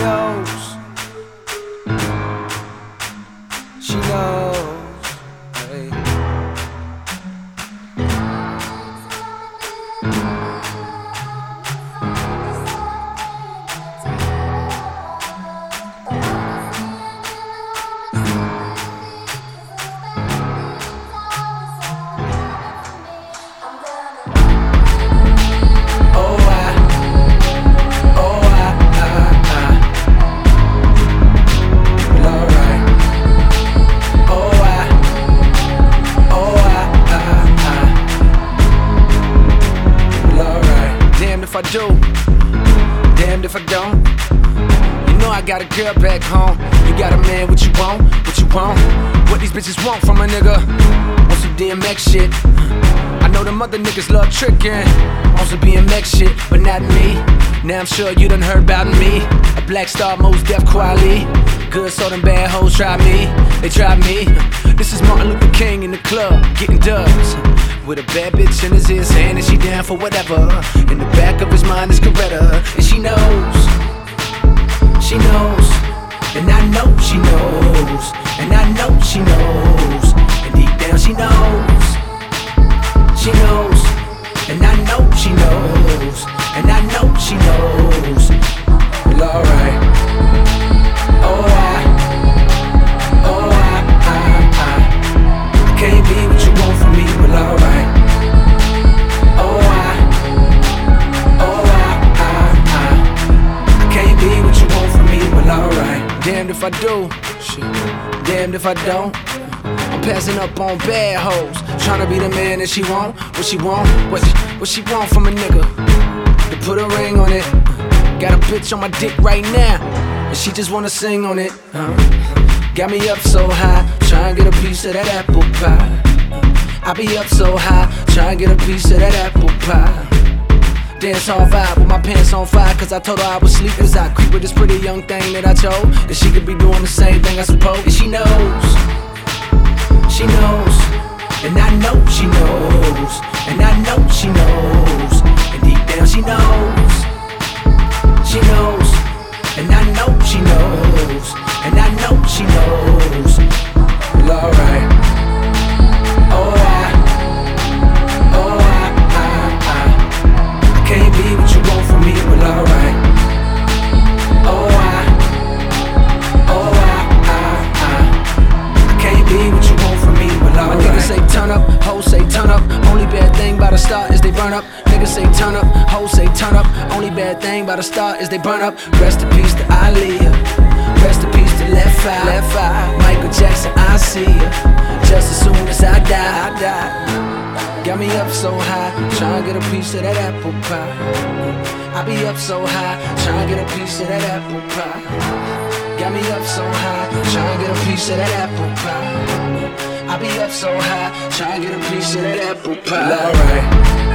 knows. She knows. Hey. If I do, damned if I don't. You know I got a girl back home. You got a man, what you want, what you want. What these bitches want from a nigga. On some DMX shit. I know them other niggas love tricking on some BMX shit, but not me. Now I'm sure you done heard about me. A Black Star, Mos Def Quali. Good, so them bad hoes try me. They try me. This is Martin Luther King in the club, getting dubs. With a bad bitch in his ear saying that she down for whatever. In the back of his mind is Coretta. And she knows. She knows. And I know she knows. And I know she knows. And deep down she knows. She knows. And I know she knows. And I know she knows. Well, alright. Oh, I can't be what you want from me, well, alright. Oh, I can't be what you want from me, well, alright. Damned if I do, shit. Damned if I don't. I'm passing up on bad hoes, tryna be the man that she want. What she want, what she want from a nigga. To put a ring on it. Got a bitch on my dick right now, and she just wanna sing on it. Got me up so high, tryna get a piece of that apple pie. I be up so high, tryna get a piece of that apple pie. Dance all vibe with my pants on fire, cause I told her I was sleep as I creep with this pretty young thing that I chose. That she could be doing the same thing I suppose. And she knows. She knows. And I know she knows. And I know she knows. And deep down she knows. She knows. And I know she knows. And I know she knows. Well, alright. Oh, I can't be what you want from me, well, alright. Oh, I can't be what you want from me, well, alright. My niggas say turn up, hoes say turn up. Only bad thing about a star is they burn up. Niggas say turn up, hoes say turn up. Only bad thing about a star is they burn up. Rest in peace to Aaliyah. Rest in peace to Left Eye. Michael Jackson, I see ya. Just as soon as I die. Got me up so high, tryna get a piece of that apple pie. I be up so high, tryna get a piece of that apple pie. Got me up so high, tryna get a piece of that apple pie. I be up so high, tryna get a piece of that apple pie. Well, alright.